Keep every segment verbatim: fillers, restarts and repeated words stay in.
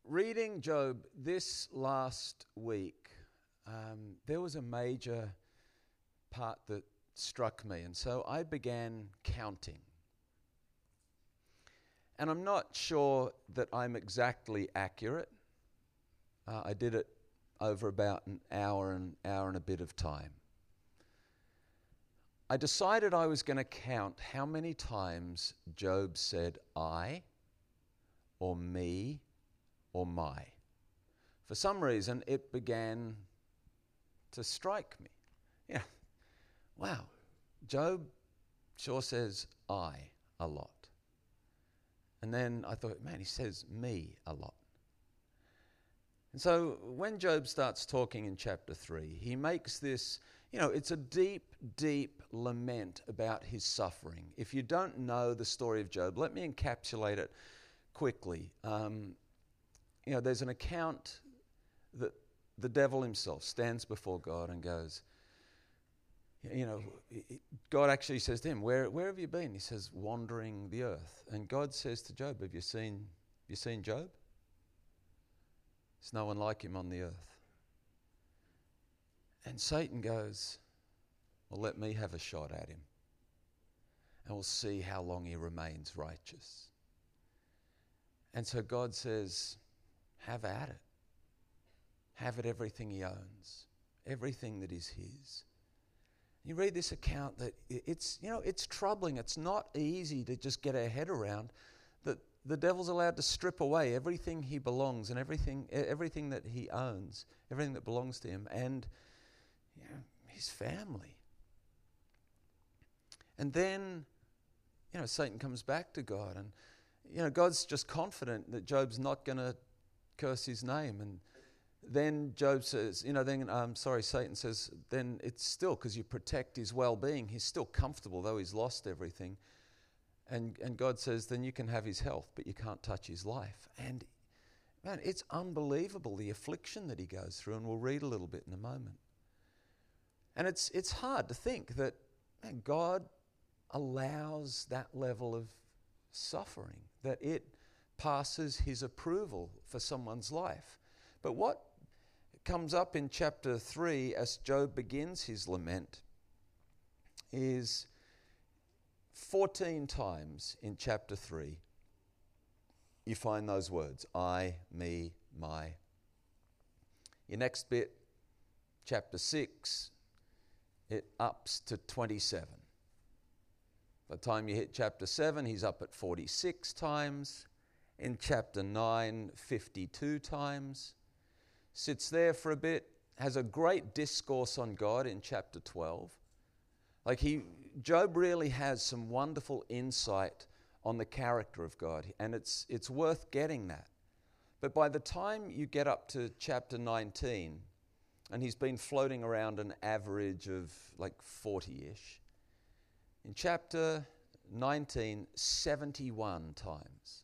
reading Job this last week, um, there was a major part that struck me, and so I began counting. And I'm not sure that I'm exactly accurate. Uh, I did it over about an hour and hour and a bit of time. I decided I was going to count how many times Job said I, or me, or my. For some reason, it began to strike me. Yeah, wow, Job sure says I a lot. And then I thought, man, he says me a lot. And so when Job starts talking in chapter three, he makes this, you know, it's a deep, deep lament about his suffering. If you don't know the story of Job, let me encapsulate it quickly. Um, you know, there's an account that the devil himself stands before God and goes, you know, God actually says to him, where, where have you been? He says, wandering the earth. And God says to Job, have you seen, have you seen Job? There's no one like him on the earth. And Satan goes, well, let me have a shot at him. And we'll see how long he remains righteous. And so God says, have at it. Have it everything he owns. Everything that is his. You read this account that it's, you know, it's troubling. It's not easy to just get our head around that the devil's allowed to strip away everything he belongs and everything everything that he owns, everything that belongs to him, and you know, his family. And then, you know, Satan comes back to God, and you know, God's just confident that Job's not going to curse his name. And then Job says, you know, then, um, sorry, Satan says, then it's still, because you protect his well-being, he's still comfortable, though he's lost everything. And and God says, then you can have his health, but you can't touch his life. And, man, it's unbelievable, the affliction that he goes through, and we'll read a little bit in a moment. And it's it's hard to think that, man, God allows that level of suffering, that it passes his approval for someone's life. But what comes up in chapter three as Job begins his lament is fourteen times in chapter three you find those words, I, me, my. Your next bit, chapter six, it ups to twenty-seven. By the time you hit chapter seven, he's up at forty-six times. In chapter nine, fifty-two times. Sits there for a bit, has a great discourse on God in chapter twelve. Like he, Job really has some wonderful insight on the character of God, and it's it's worth getting that. But by the time you get up to chapter nineteen, and he's been floating around an average of like forty-ish, in chapter nineteen, seventy-one times.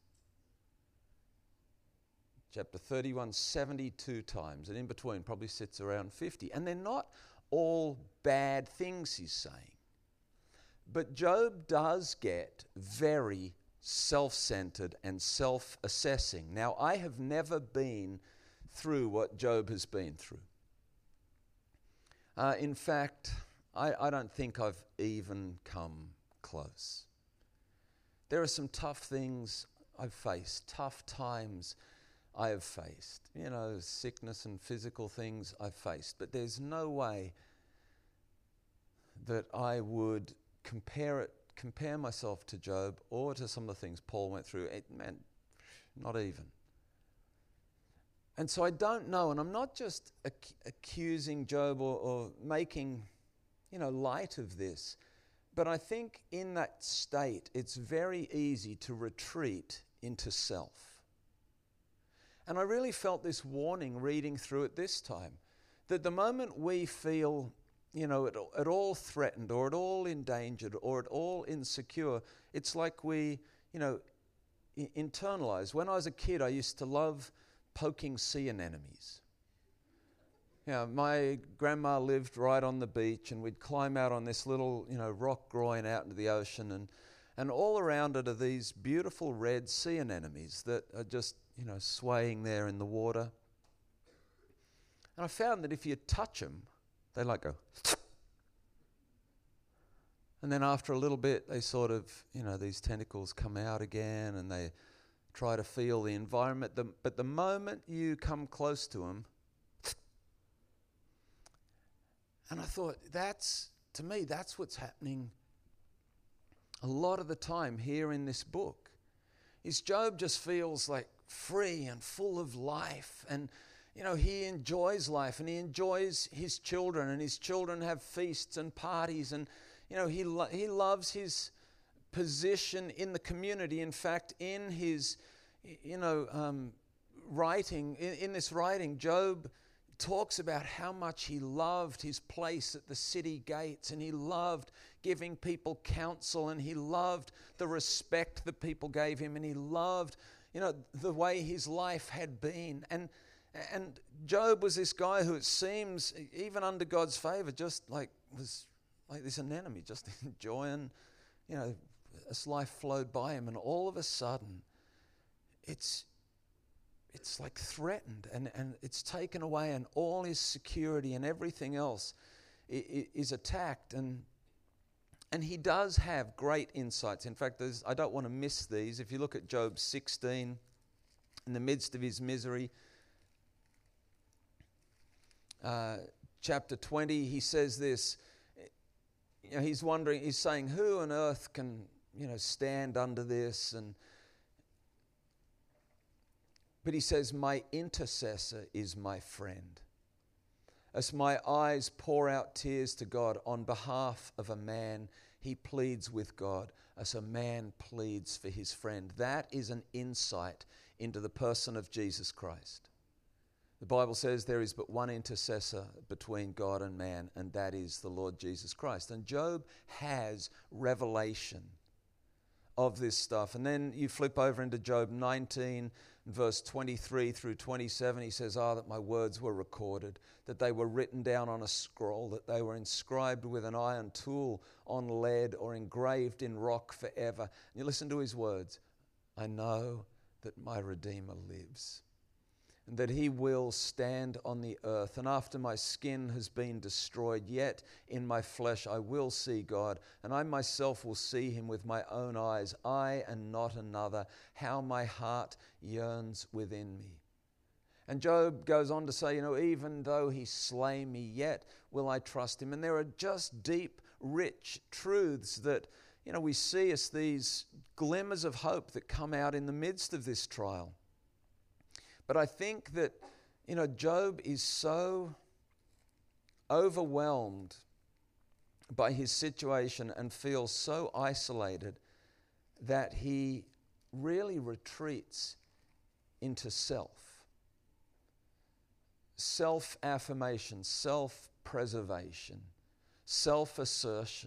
Chapter thirty-one, seventy-two times, and in between probably sits around fifty. And they're not all bad things he's saying. But Job does get very self-centered and self-assessing. Now, I have never been through what Job has been through. Uh, in fact, I, I don't think I've even come close. There are some tough things I've faced, tough times I have faced, you know, sickness and physical things I've faced. But there's no way that I would compare it, compare myself to Job or to some of the things Paul went through. It, man, not even. And so I don't know, and I'm not just ac- accusing Job or, or making, you know, light of this, but I think in that state it's very easy to retreat into self. And I really felt this warning reading through it this time, that the moment we feel, you know, at, at all threatened or at all endangered or at all insecure, it's like we, you know, I- internalize. When I was a kid, I used to love poking sea anemones. You know, my grandma lived right on the beach, and we'd climb out on this little, you know, rock groin out into the ocean, and And all around it are these beautiful red sea anemones that are just, you know, swaying there in the water. And I found that if you touch them, they like go. And then after a little bit, they sort of, you know, these tentacles come out again and they try to feel the environment. The, but the moment you come close to them, and I thought, that's, to me, that's what's happening a lot of the time here in this book. Is Job just feels like free and full of life, and you know, he enjoys life, and he enjoys his children, and his children have feasts and parties, and you know, he lo- he loves his position in the community. In fact, in his, you know, um, writing, in, in this writing, Job talks about how much he loved his place at the city gates, and he loved giving people counsel, and he loved the respect that people gave him, and he loved, you know, the way his life had been. And and Job was this guy who, it seems, even under God's favor, just like was like this anemone, just enjoying, you know, this life flowed by him, and all of a sudden, it's it's like threatened, and, and it's taken away, and all his security and everything else is, is attacked. And and he does have great insights. In fact, there's, I don't want to miss these. If you look at Job sixteen, in the midst of his misery, uh, chapter twenty, he says this. You know, he's wondering, he's saying, who on earth can, you know, stand under this? And But he says, my intercessor is my friend. As my eyes pour out tears to God on behalf of a man, he pleads with God as a man pleads for his friend. That is an insight into the person of Jesus Christ. The Bible says there is but one intercessor between God and man, and that is the Lord Jesus Christ. And Job has revelation of this stuff. And then you flip over into Job nineteen, verse twenty-three through twenty-seven. He says, ah, that my words were recorded, that they were written down on a scroll, that they were inscribed with an iron tool on lead, or engraved in rock forever. And you listen to his words. I know that my Redeemer lives, and that he will stand on the earth. And after my skin has been destroyed, yet in my flesh I will see God, and I myself will see him with my own eyes, I and not another. How my heart yearns within me. And Job goes on to say, you know, even though he slay me, yet will I trust him. And there are just deep, rich truths that, you know, we see as these glimmers of hope that come out in the midst of this trial. But I think that, you know, Job is so overwhelmed by his situation and feels so isolated that he really retreats into self. Self-affirmation, self-preservation, self-assertion.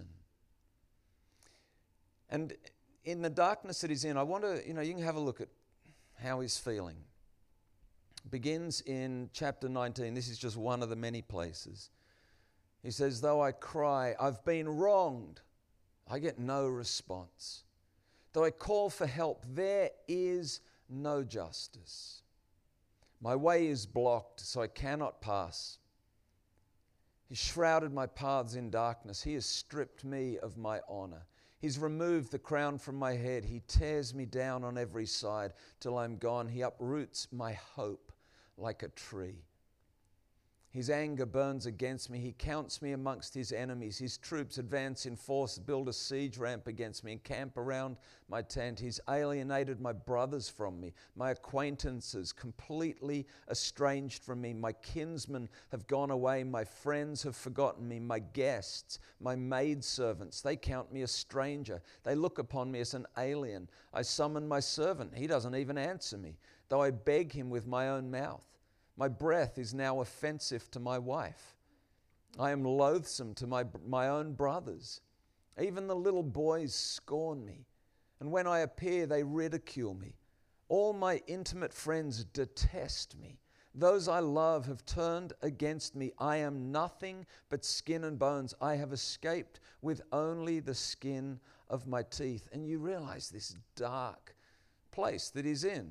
And in the darkness that he's in, I want to, you know, you can have a look at how he's feeling. Begins in chapter nineteen. This is just one of the many places. He says, though I cry, I've been wronged, I get no response. Though I call for help, there is no justice. My way is blocked, so I cannot pass. He shrouded my paths in darkness. He has stripped me of my honor. He's removed the crown from my head. He tears me down on every side till I'm gone. He uproots my hope like a tree. His anger burns against me. He counts me amongst his enemies. His troops advance in force, build a siege ramp against me, and camp around my tent. He's alienated my brothers from me, my acquaintances completely estranged from me. My kinsmen have gone away. My friends have forgotten me. My guests, my maidservants, they count me a stranger. They look upon me as an alien. I summon my servant. He doesn't even answer me, though I beg him with my own mouth. My breath is now offensive to my wife. I am loathsome to my, my own brothers. Even the little boys scorn me. And when I appear, they ridicule me. All my intimate friends detest me. Those I love have turned against me. I am nothing but skin and bones. I have escaped with only the skin of my teeth. And you realize this dark place that he's in.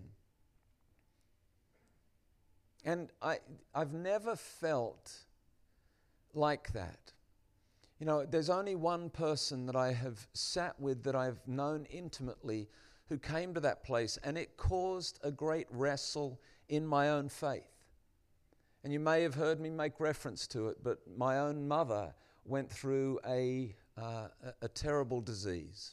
And I, I've never felt like that. You know, there's only one person that I have sat with that I've known intimately who came to that place, and it caused a great wrestle in my own faith. And you may have heard me make reference to it, but my own mother went through a, uh, a, a terrible disease.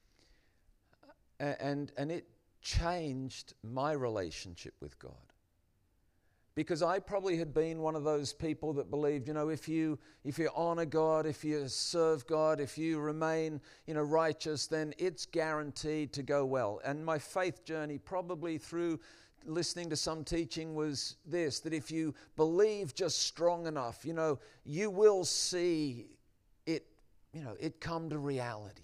And, and it changed my relationship with God. Because I probably had been one of those people that believed, you know, if you if you honor God, if you serve God, if you remain, you know, righteous, then it's guaranteed to go well. And my faith journey, probably through listening to some teaching, was this, that if you believe just strong enough, you know, you will see it, you know, it come to reality.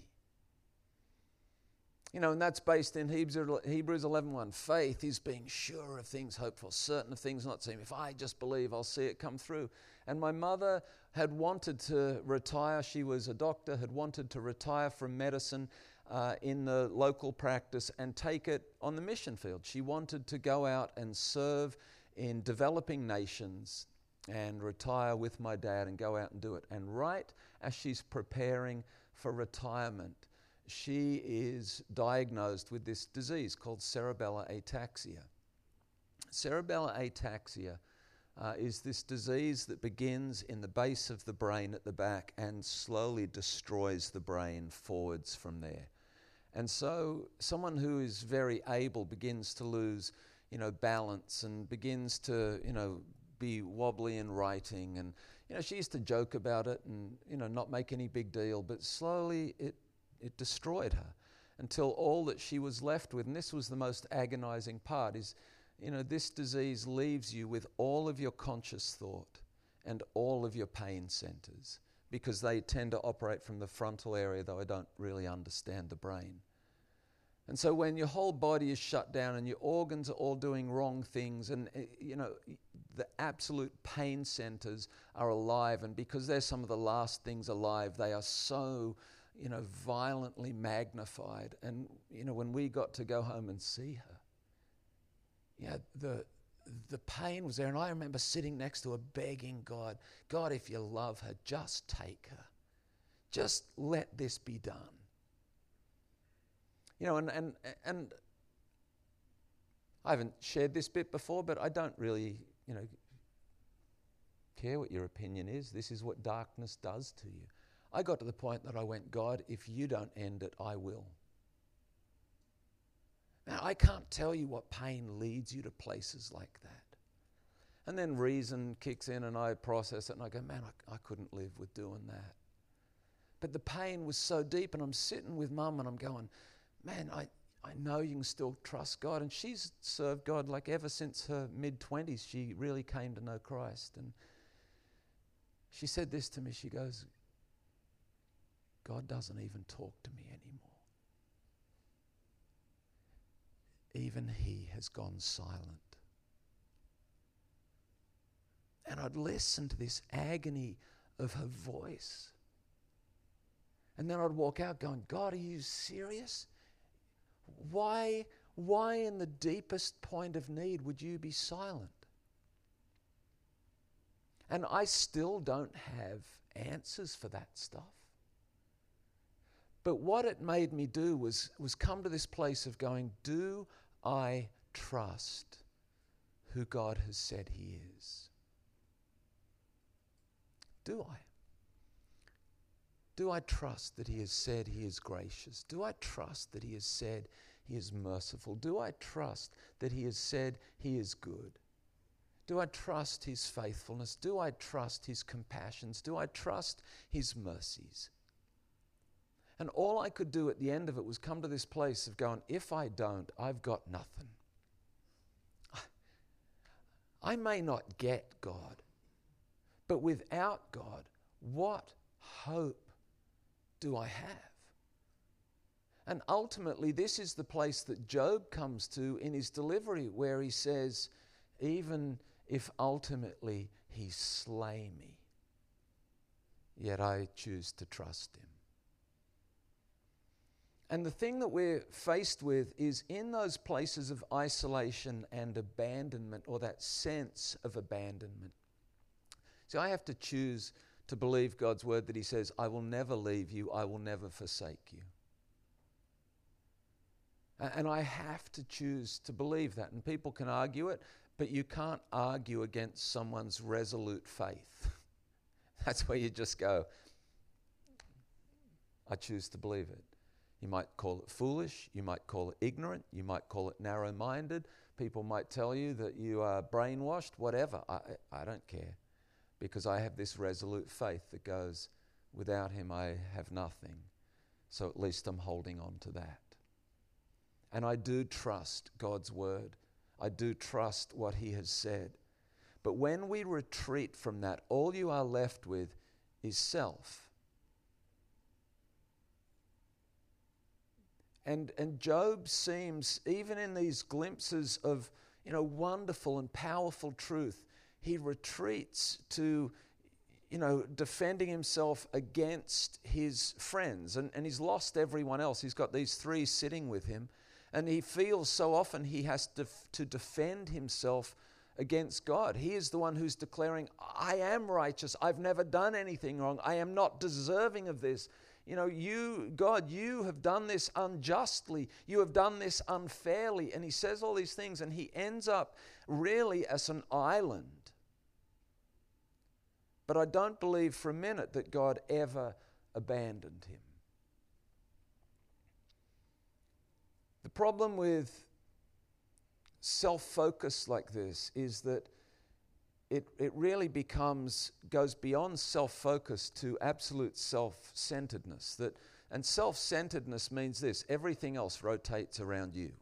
You know, and that's based in Hebrews eleven one. Faith is being sure of things hoped for, certain of things not seen. If I just believe, I'll see it come through. And my mother had wanted to retire. She was a doctor, had wanted to retire from medicine uh, in the local practice and take it on the mission field. She wanted to go out and serve in developing nations and retire with my dad and go out and do it. And right as she's preparing for retirement, she is diagnosed with this disease called cerebellar ataxia. Cerebellar ataxia uh, is this disease that begins in the base of the brain at the back and slowly destroys the brain forwards from there. And so someone who is very able begins to lose, you know, balance and begins to, you know, be wobbly in writing. And, you know, she used to joke about it and, you know, not make any big deal, but slowly it It destroyed her until all that she was left with, and this was the most agonizing part, is, you know, this disease leaves you with all of your conscious thought and all of your pain centers, because they tend to operate from the frontal area, though I don't really understand the brain. And so when your whole body is shut down and your organs are all doing wrong things, and, you know, the absolute pain centers are alive, and because they're some of the last things alive, they are so, you know, violently magnified. And, you know, when we got to go home and see her, yeah, the the pain was there. And I remember sitting next to her begging God, God, if you love her, just take her. Just let this be done. You know, and and and I haven't shared this bit before, but I don't really, you know, care what your opinion is. This is what darkness does to you. I got to the point that I went, God, if you don't end it, I will. Now, I can't tell you what pain leads you to places like that. And then reason kicks in and I process it and I go, man, I, I couldn't live with doing that. But the pain was so deep, and I'm sitting with Mum and I'm going, man, I, I know you can still trust God. And she's served God like ever since her mid-twenties. She really came to know Christ. And she said this to me. She goes, God doesn't even talk to me anymore. Even he has gone silent. And I'd listen to this agony of her voice. And then I'd walk out going, God, are you serious? Why, why in the deepest point of need would you be silent? And I still don't have answers for that stuff. But what it made me do was, was come to this place of going, do I trust who God has said he is? Do I? Do I trust that he has said he is gracious? Do I trust that he has said he is merciful? Do I trust that he has said he is good? Do I trust his faithfulness? Do I trust his compassions? Do I trust his mercies? And all I could do at the end of it was come to this place of going, if I don't, I've got nothing. I may not get God, but without God, what hope do I have? And ultimately, this is the place that Job comes to in his delivery, where he says, even, if ultimately he slay me, yet I choose to trust him. And the thing that we're faced with is in those places of isolation and abandonment, or that sense of abandonment. See, I have to choose to believe God's word that he says, I will never leave you, I will never forsake you. And I have to choose to believe that. And people can argue it, but you can't argue against someone's resolute faith. That's where you just go, I choose to believe it. You might call it foolish, you might call it ignorant, you might call it narrow-minded. People might tell you that you are brainwashed, whatever. I, I don't care, because I have this resolute faith that goes, without him I have nothing. So at least I'm holding on to that. And I do trust God's word. I do trust what he has said. But when we retreat from that, all you are left with is self. And and Job seems, even in these glimpses of, you know, wonderful and powerful truth, he retreats to, you know, defending himself against his friends. And, and he's lost everyone else. He's got these three sitting with him. And he feels so often he has to, to defend himself against God. He is the one who's declaring, I am righteous. I've never done anything wrong. I am not deserving of this. You know, you, God, you have done this unjustly. You have done this unfairly. And he says all these things, and he ends up really as an island. But I don't believe for a minute that God ever abandoned him. The problem with self-focus like this is that it, it really becomes, goes beyond self-focus to absolute self-centeredness. That, and self-centeredness means this: everything else rotates around you.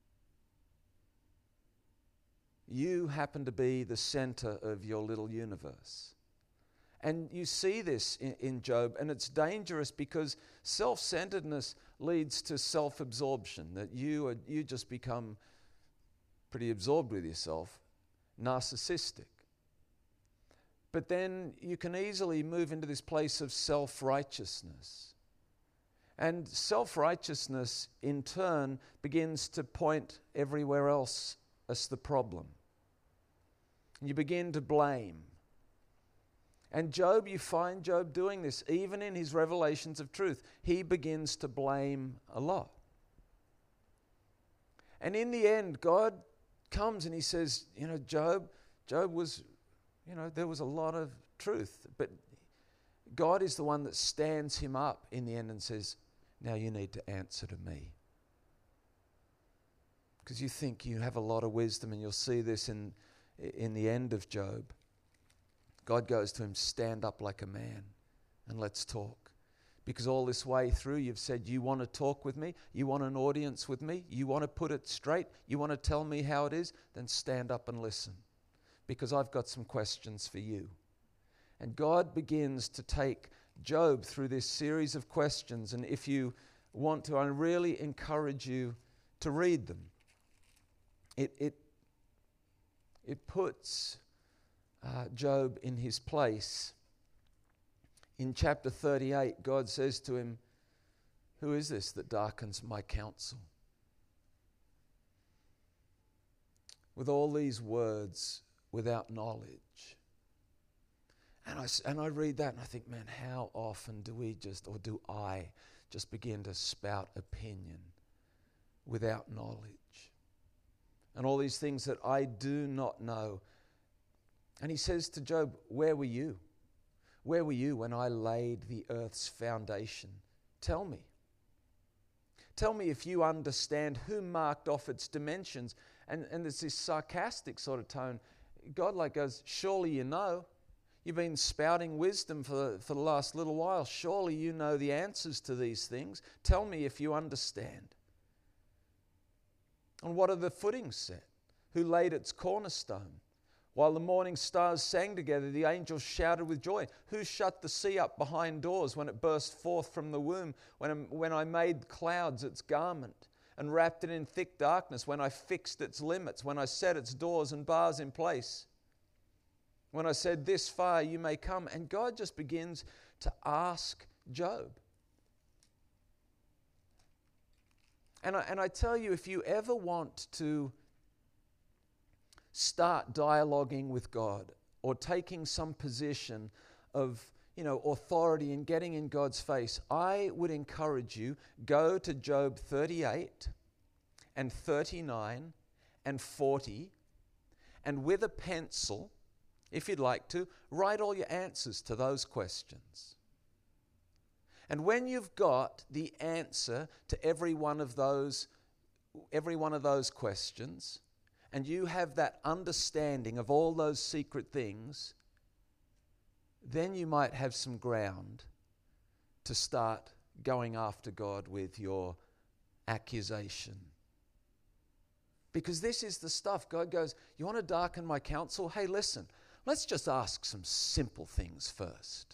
You happen to be the center of your little universe. And you see this in, in Job, and it's dangerous because self-centeredness leads to self-absorption, that you are, you just become pretty absorbed with yourself, narcissistic. But then you can easily move into this place of self-righteousness. And self-righteousness, in turn, begins to point everywhere else as the problem. You begin to blame. And Job, you find Job doing this, even in his revelations of truth. He begins to blame a lot. And in the end, God comes and he says, you know, Job, Job was, you know, there was a lot of truth. But God is the one that stands him up in the end and says, now you need to answer to me. Because you think you have a lot of wisdom, and you'll see this in, in the end of Job. God goes to him, stand up like a man and let's talk. Because all this way through you've said, you want to talk with me? You want an audience with me? You want to put it straight? You want to tell me how it is? Then stand up and listen. Because I've got some questions for you. And God begins to take Job through this series of questions. And if you want to, I really encourage you to read them. It, it, it puts Uh, Job in his place. In chapter thirty-eight, God says to him, who is this that darkens my counsel? With all these words, without knowledge. And I, and I read that and I think, man, how often do we just, or do I just begin to spout opinion without knowledge? And all these things that I do not know. And he says to Job, where were you? Where were you when I laid the earth's foundation? Tell me. Tell me if you understand who marked off its dimensions. And, and there's this sarcastic sort of tone. God like goes, surely you know. You've been spouting wisdom for, for the last little while. Surely you know the answers to these things. Tell me if you understand. And what are the footings set? Who laid its cornerstone? While the morning stars sang together, the angels shouted with joy. Who shut the sea up behind doors when it burst forth from the womb? When, when I made clouds its garment and wrapped it in thick darkness? When I fixed its limits? When I set its doors and bars in place? When I said, this far you may come. And God just begins to ask Job. And I, and I tell you, if you ever want to start dialoguing with God or taking some position of, you know, authority and getting in God's face, I would encourage you, go to Job thirty-eight and thirty-nine and forty, and with a pencil, if you'd like to, write all your answers to those questions. And when you've got the answer to every one of those, every one of those questions, and you have that understanding of all those secret things, then you might have some ground to start going after God with your accusation. Because this is the stuff. God goes, you want to darken my counsel? Hey, listen, let's just ask some simple things first.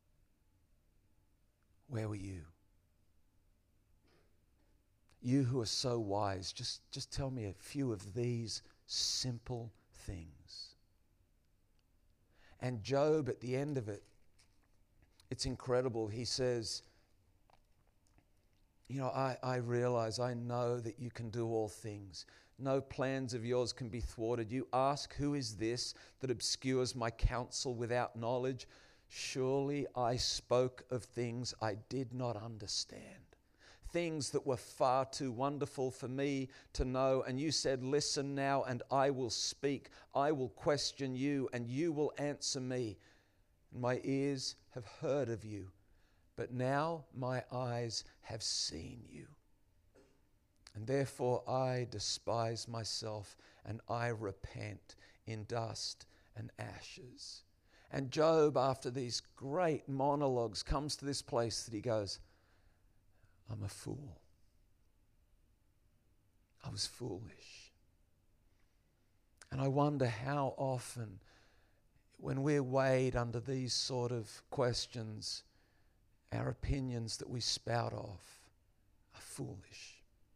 Where were you? You who are so wise, just, just tell me a few of these simple things. And Job, at the end of it, it's incredible. He says, you know, I, I realize, I know that you can do all things. No plans of yours can be thwarted. You ask, who is this that obscures my counsel without knowledge? Surely I spoke of things I did not understand, things that were far too wonderful for me to know. And you said, listen now, and I will speak. I will question you, and you will answer me. And my ears have heard of you, but now my eyes have seen you. And therefore I despise myself, and I repent in dust and ashes. And Job, after these great monologues, comes to this place that he goes, I'm a fool. I was foolish. And I wonder how often, when we're weighed under these sort of questions, our opinions that we spout off are foolish.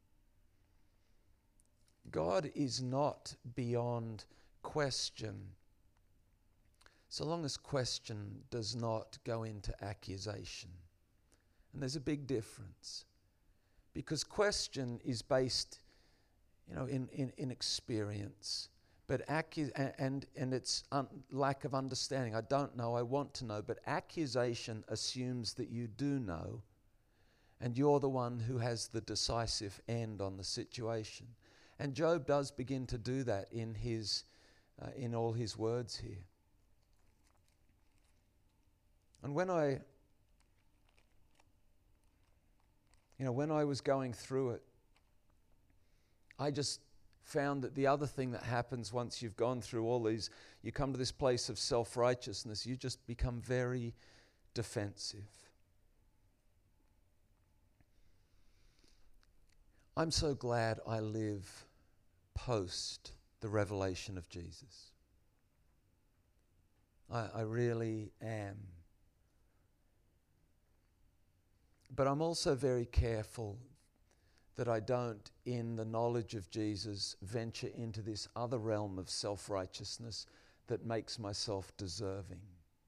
God is not beyond question, so long as question does not go into accusation. And there's a big difference, because question is based, you know, in, in, in experience, but accu- and and it's un- lack of understanding. I don't know, I want to know, but accusation assumes that you do know, and you're the one who has the decisive end on the situation. And Job does begin to do that in his, uh, in all his words here. And when I, you know, when I was going through it, I just found that the other thing that happens once you've gone through all these, you come to this place of self-righteousness, you just become very defensive. I'm so glad I live post the revelation of Jesus. I, I really am. But I'm also very careful that I don't, in the knowledge of Jesus, venture into this other realm of self-righteousness that makes myself deserving.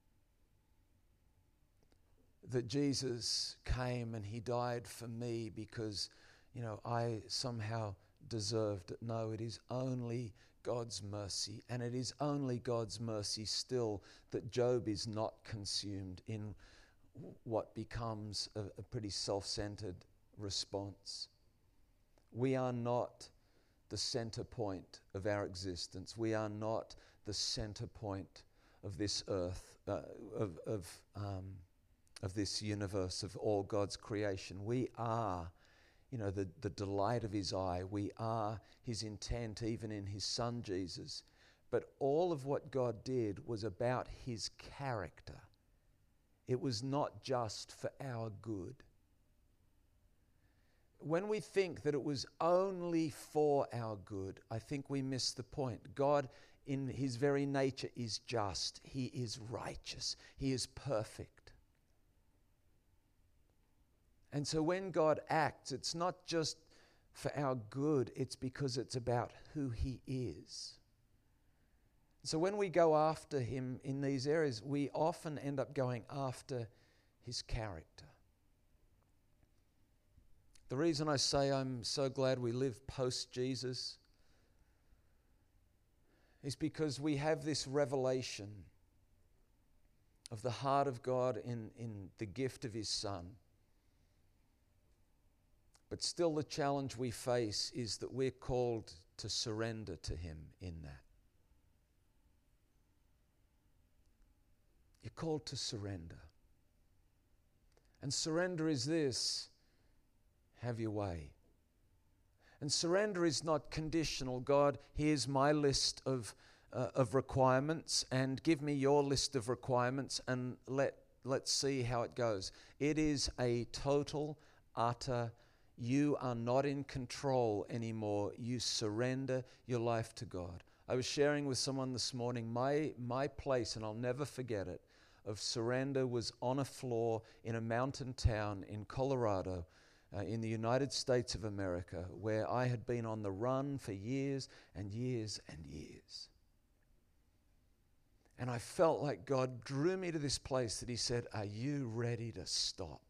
That Jesus came and he died for me because, you know, I somehow deserved it. No, it is only God's mercy, and it is only God's mercy still that Job is not consumed in what becomes a, a pretty self-centered response. We are not the center point of our existence. We are not the center point of this earth, uh, of of, um, of this universe, of all God's creation. We are, you know, the, the delight of his eye. We are his intent, even in his son Jesus. But all of what God did was about his character. It was not just for our good. When we think that it was only for our good, I think we miss the point. God, in his very nature, is just. He is righteous. He is perfect. And so when God acts, it's not just for our good, it's because it's about who he is. So when we go after him in these areas, we often end up going after his character. The reason I say I'm so glad we live post-Jesus is because we have this revelation of the heart of God in, in the gift of his Son. But still the challenge we face is that we're called to surrender to him in that. You're called to surrender. And surrender is this: have your way. And surrender is not conditional. God, here's my list of uh, of requirements, and give me your list of requirements, and let let's see how it goes. It is a total, utter, you are not in control anymore. You surrender your life to God. I was sharing with someone this morning, my my place, and I'll never forget it, of surrender was on a floor in a mountain town in Colorado, uh, in the United States of America, where I had been on the run for years and years and years. And I felt like God drew me to this place that he said, are you ready to stop?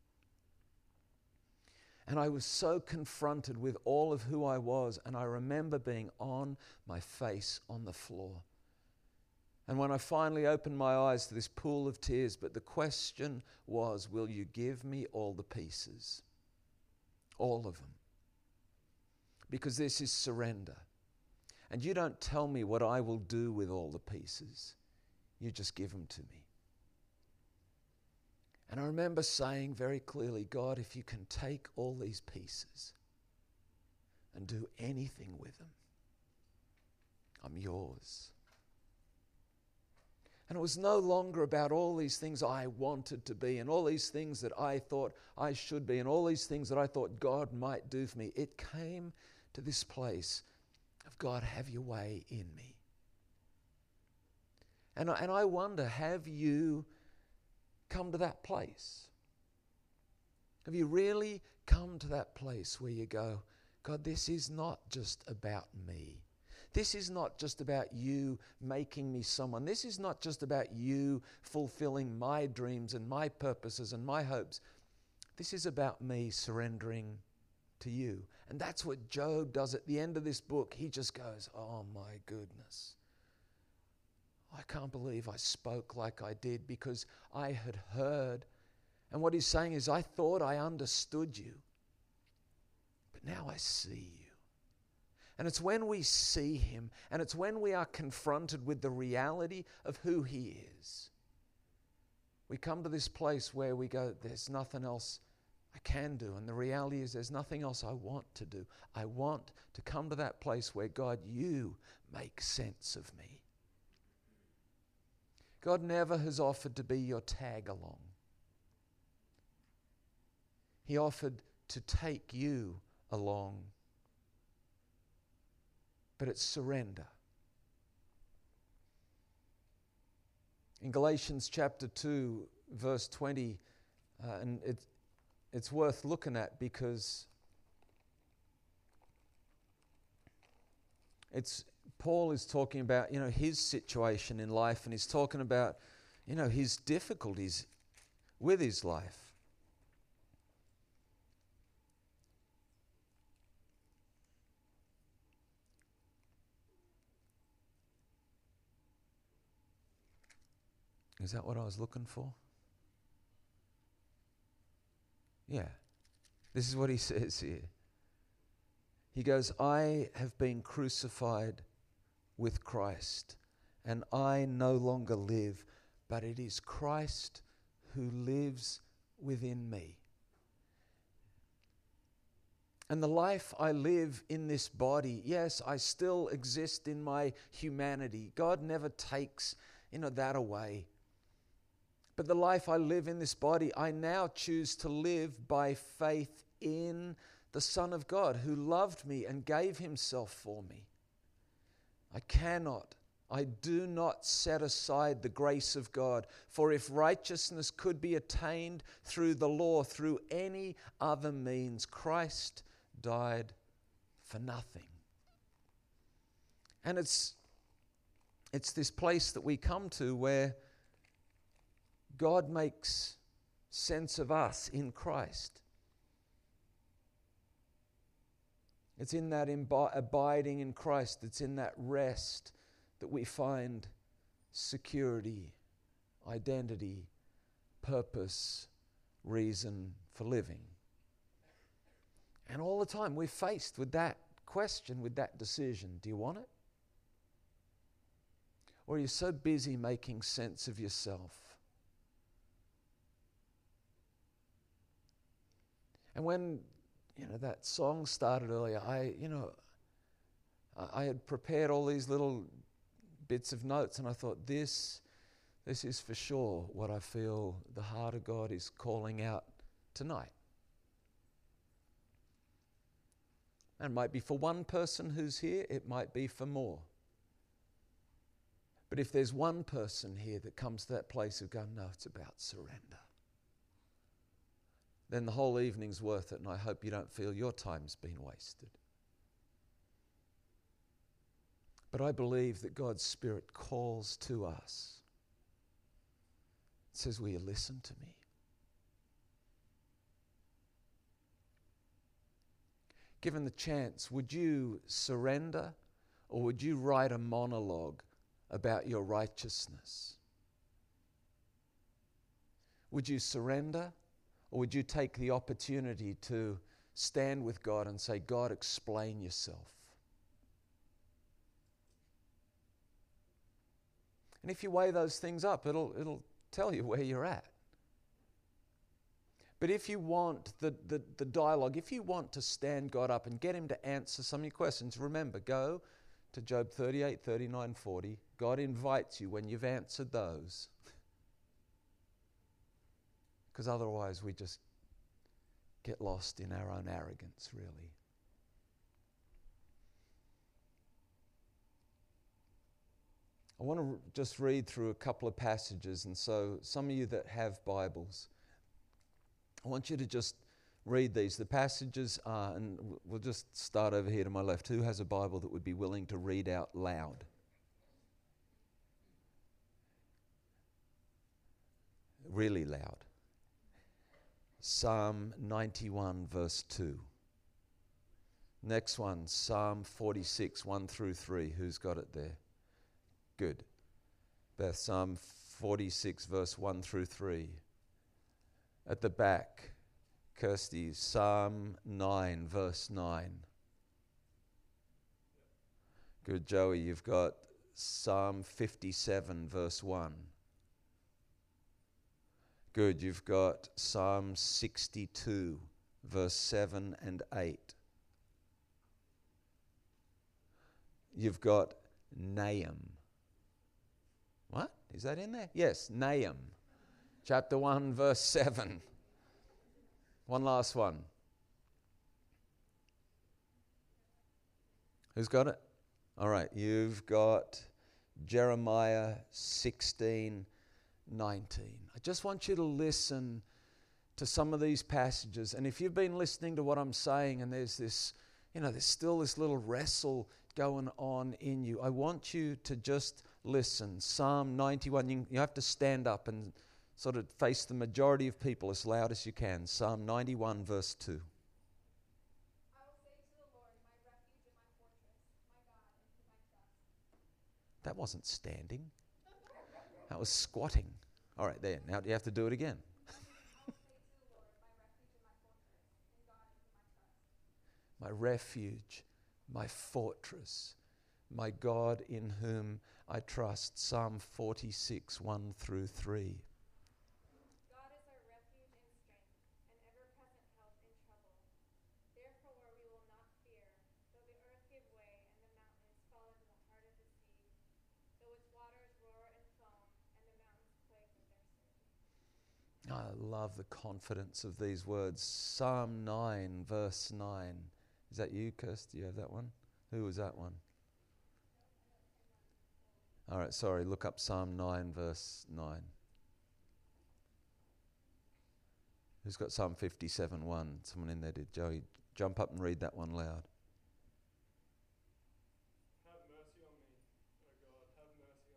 And I was so confronted with all of who I was, and I remember being on my face on the floor. And when I finally opened my eyes to this pool of tears, but the question was, will you give me all the pieces? All of them. Because this is surrender. And you don't tell me what I will do with all the pieces. You just give them to me. And I remember saying very clearly, God, if you can take all these pieces and do anything with them, I'm yours. And it was no longer about all these things I wanted to be and all these things that I thought I should be and all these things that I thought God might do for me. It came to this place of, God, have your way in me. And I, and I wonder, have you come to that place? Have you really come to that place where you go, God, this is not just about me. This is not just about you making me someone. This is not just about you fulfilling my dreams and my purposes and my hopes. This is about me surrendering to you. And that's what Job does at the end of this book. He just goes, oh my goodness. I can't believe I spoke like I did because I had heard. And what he's saying is, I thought I understood you, but now I see you. And it's when we see him, and it's when we are confronted with the reality of who he is, we come to this place where we go, there's nothing else I can do. And the reality is there's nothing else I want to do. I want to come to that place where, God, you make sense of me. God never has offered to be your tag along. He offered to take you along. But it's surrender. In Galatians chapter two, verse twenty, uh, and it, it's worth looking at because it's Paul is talking about, you know, his situation in life, and he's talking about, you know, his difficulties with his life. Is that what I was looking for? Yeah. This is what he says here. He goes, I have been crucified with Christ, and I no longer live, but it is Christ who lives within me. And the life I live in this body, yes, I still exist in my humanity. God never takes, you know, that away. But the life I live in this body, I now choose to live by faith in the Son of God who loved me and gave himself for me. I cannot, I do not set aside the grace of God. For if righteousness could be attained through the law, through any other means, Christ died for nothing. And it's it's this place that we come to where God makes sense of us in Christ. It's in that imbi- abiding in Christ, it's in that rest that we find security, identity, purpose, reason for living. And all the time we're faced with that question, with that decision. Do you want it? Or are you so busy making sense of yourself? And when, you know, that song started earlier, I, you know, I, I had prepared all these little bits of notes, and I thought, this, this is for sure what I feel the heart of God is calling out tonight. And it might be for one person who's here, it might be for more. But if there's one person here that comes to that place of going, no, it's about surrender, then the whole evening's worth it, and I hope you don't feel your time's been wasted. But I believe that God's Spirit calls to us. It says, will you listen to me? Given the chance, would you surrender, or would you write a monologue about your righteousness? Would you surrender, or would you take the opportunity to stand with God and say, God, explain yourself? And if you weigh those things up, it'll, it'll tell you where you're at. But if you want the, the, the dialogue, if you want to stand God up and get him to answer some of your questions, remember, go to Job thirty-eight, thirty-nine, forty. God invites you when you've answered those. Because otherwise we just get lost in our own arrogance, really. I want to just read through a couple of passages, and so some of you that have Bibles, I want you to just read these. The passages are, and we'll just start over here to my left. Who has a Bible that would be willing to read out loud? Really loud. Psalm ninety-one, verse two. Next one, Psalm forty-six, one through three. Who's got it there? Good. Beth, Psalm forty-six, verse one through three. At the back, Kirsty, Psalm nine, verse nine. Good, Joey, you've got Psalm fifty-seven, verse one. Good, you've got Psalm sixty-two, verse seven and eight. You've got Nahum. What? Is that in there? Yes, Nahum. Chapter one, verse seven. One last one. Who's got it? All right, you've got Jeremiah sixteen, nineteen. I just want you to listen to some of these passages. And if you've been listening to what I'm saying and there's this, you know, there's still this little wrestle going on in you, I want you to just listen. Psalm ninety-one, you, you have to stand up and sort of face the majority of people as loud as you can. Psalm ninety-one, verse two. I will say to the Lord, my refuge and my fortress, my God, in whom I trust. That wasn't standing. That was squatting. All right, there. Now you have to do it again. I will say to the Lord, my refuge and my fortress, in God in whom I trust. My refuge, my God in whom I trust. Psalm forty-six, one through three. God is our refuge and strength, an ever-present help in trouble. Therefore we will not fear, though the earth give way and the mountains fall into the heart of the sea, though its waters roar and foam and the mountains quake with their surging. I love the confidence of these words. Psalm nine, verse nine. Is that you, Kirsty? You have that one? Who was that one? All right, sorry, look up Psalm nine, verse nine. Who's got Psalm fifty-seven, one? Someone in there did. Joey, jump up and read that one loud. Have mercy on me, O God, have mercy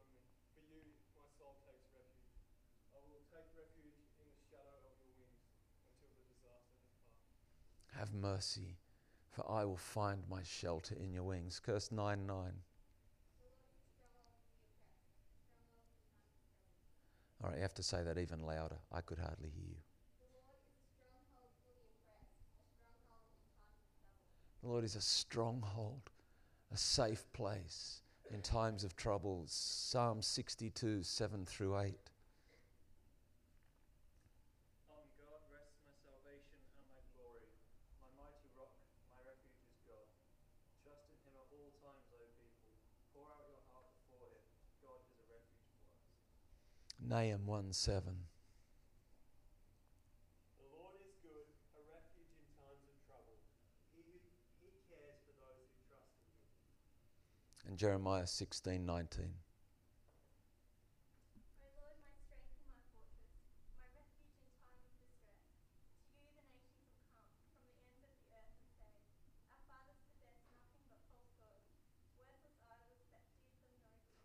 take refuge in the shadow of your wings until the disaster has passed. Have mercy, for I will find my shelter in your wings. Curse nine nine. All right, you have to say that even louder. I could hardly hear you. The Lord is a stronghold, a safe place in times of trouble. Psalm sixty-two, seven through eight. On God rests my salvation and my glory. My mighty rock, my refuge is God. Trust in him at all times, O people. Pour out your heart before him. God is a refuge for us. Nahum one seven. The Lord is good, a refuge in times of trouble. He, he cares for those who trust in him. And Jeremiah sixteen nineteen. O Lord, my strength and my fortress, my refuge in time of distress. To you the nations will come from the ends of the earth and say, our fathers possessed nothing but false gods, worthless idols that did them no good.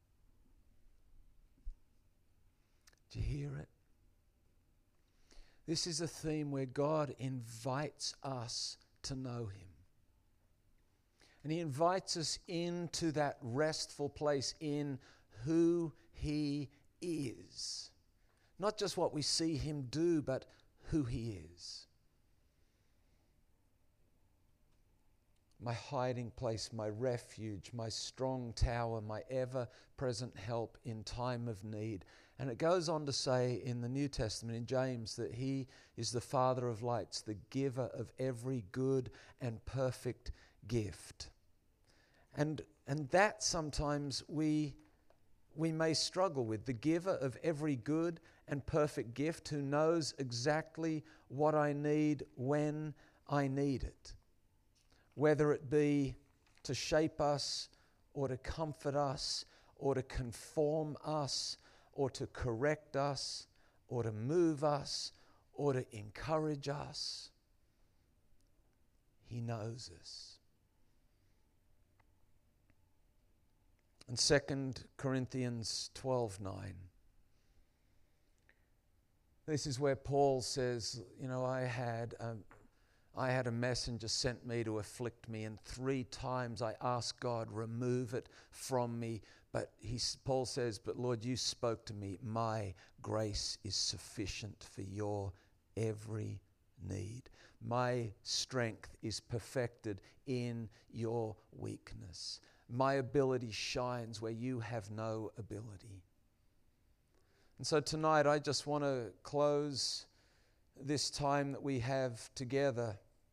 Do you hear it? This is a theme where God invites us to know him. And he invites us into that restful place in who he is. Not just what we see him do, but who he is. My hiding place, my refuge, my strong tower, my ever-present help in time of need. And it goes on to say in the New Testament, in James, that he is the Father of lights, the giver of every good and perfect gift. And and that sometimes we we may struggle with. The giver of every good and perfect gift, who knows exactly what I need when I need it. Whether it be to shape us or to comfort us or to conform us or to correct us or to move us or to encourage us. He knows us. And Second Corinthians twelve nine. This is where Paul says, you know, I had a, I had a messenger sent me to afflict me, and three times I asked God, remove it from me. But he, Paul says, but Lord, you spoke to me. My grace is sufficient for your every need. My strength is perfected in your weakness. My ability shines where you have no ability. And so tonight I just want to close this time that we have together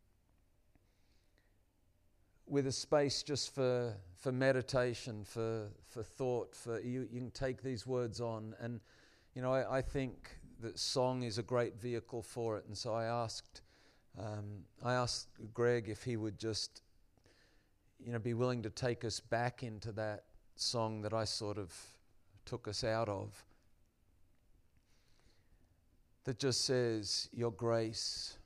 with a space just for for meditation, for for thought, for you, you can take these words on. And you know, I, I think that song is a great vehicle for it. And so I asked um, I asked Greg if he would just you know, be willing to take us back into that song that I sort of took us out of. That just says, your grace,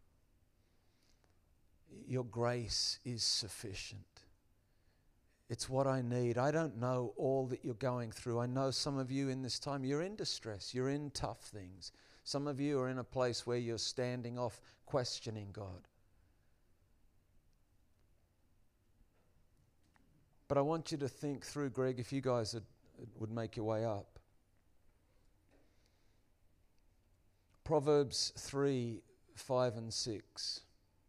your grace is sufficient. It's what I need. I don't know all that you're going through. I know some of you in this time, you're in distress. You're in tough things. Some of you are in a place where you're standing off, questioning God. But I want you to think through, Greg, if you guys would, would make your way up. Proverbs three, five and six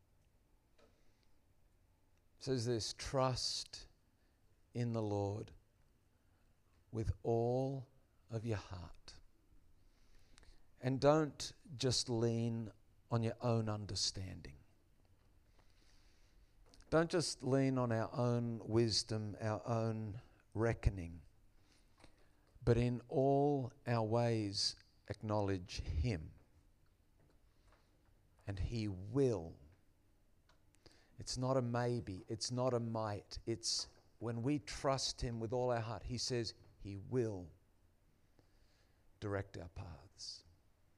says this, trust in the Lord with all of your heart. And don't just lean on your own understanding. Don't just lean on our own wisdom, our own reckoning, but in all our ways acknowledge Him. And He will. It's not a maybe, it's not a might. It's when we trust Him with all our heart, He says He will direct our paths.